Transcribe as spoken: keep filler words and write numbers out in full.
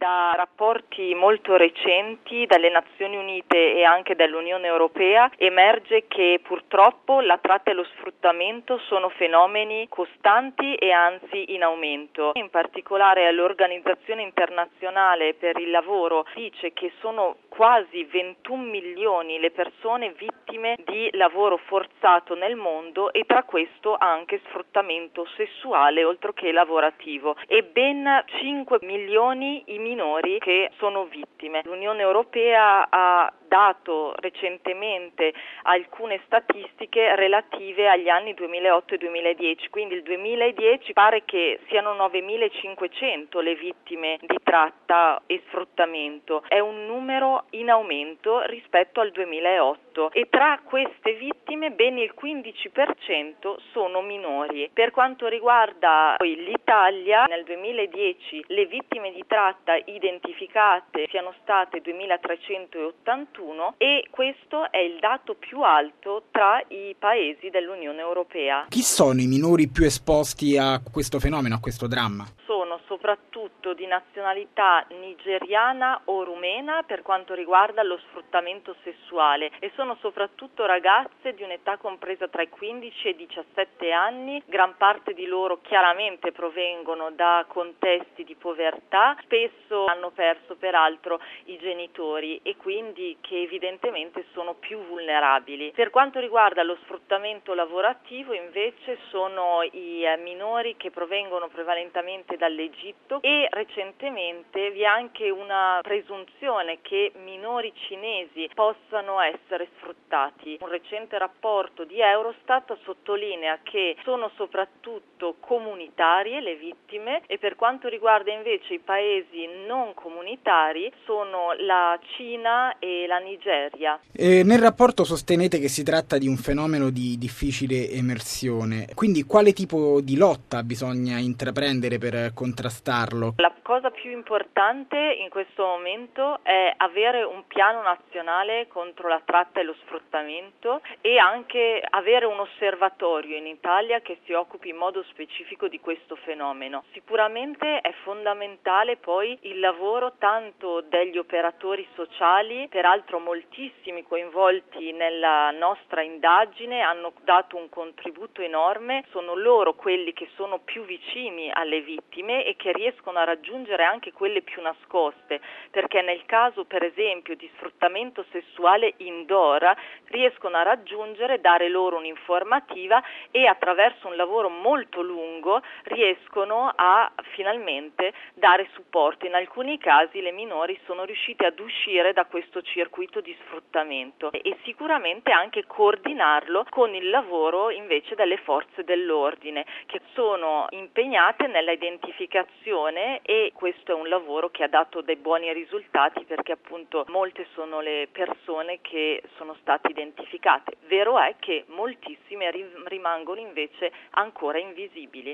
Da rapporti molto recenti dalle Nazioni Unite e anche dall'Unione Europea emerge che purtroppo la tratta e lo sfruttamento sono fenomeni costanti e anzi in aumento. In particolare l'Organizzazione Internazionale per il Lavoro dice che sono quasi ventuno milioni le persone vittime di lavoro forzato nel mondo e tra questo anche sfruttamento sessuale oltre che lavorativo e ben cinque milioni i minori che sono vittime. L'Unione Europea ha dato recentemente alcune statistiche relative agli anni duemilaotto e duemiladieci, quindi il duemiladieci pare che siano novemilacinquecento le vittime di tratta e sfruttamento, è un numero in aumento rispetto al duemilaotto e tra queste vittime ben il quindici per cento sono minori. Per quanto riguarda poi l'Italia, nel duemiladieci le vittime di tratta identificate siano state duemilatrecentottantuno e questo è il dato più alto tra i paesi dell'Unione Europea. Chi sono i minori più esposti a questo fenomeno, a questo dramma? Sono soprattutto di nazionalità nigeriana o rumena per quanto riguarda lo sfruttamento sessuale e sono soprattutto ragazze di un'età compresa tra i quindici e i diciassette anni, gran parte di loro chiaramente provengono da contesti di povertà, spesso hanno perso peraltro i genitori e quindi che evidentemente sono più vulnerabili. Per quanto riguarda lo sfruttamento lavorativo invece sono i minori che provengono prevalentemente dall'Egitto e recentemente vi è anche una presunzione che minori cinesi possano essere sfruttati. Un recente rapporto di Eurostat sottolinea che sono soprattutto comunitarie le vittime e per quanto riguarda invece i paesi non comunitari sono la Cina e la Nigeria. E nel rapporto sostenete che si tratta di un fenomeno di difficile emersione, quindi quale tipo di lotta bisogna intraprendere per contrastarlo? La cosa più importante in questo momento è avere un piano nazionale contro la tratta e lo sfruttamento e anche avere un osservatorio in Italia che si occupi in modo specifico di questo fenomeno. Sicuramente è fondamentale poi il lavoro tanto degli operatori sociali, peraltro moltissimi coinvolti nella nostra indagine hanno dato un contributo enorme, sono loro quelli che sono più vicini alle vittime e che riescono a raggiungere anche quelle più nascoste, perché nel caso per esempio di sfruttamento sessuale indoor riescono a raggiungere, dare loro un'informativa e attraverso un lavoro molto lungo riescono a finalmente dare supporto. In alcuni casi le minori sono riuscite ad uscire da questo circuito di sfruttamento e sicuramente anche coordinarlo con il lavoro invece delle forze dell'ordine che sono impegnate nella identificazione e questo è un lavoro che ha dato dei buoni risultati perché appunto molte sono le persone che sono state identificate. Vero è che moltissime rimangono invece ancora invisibili.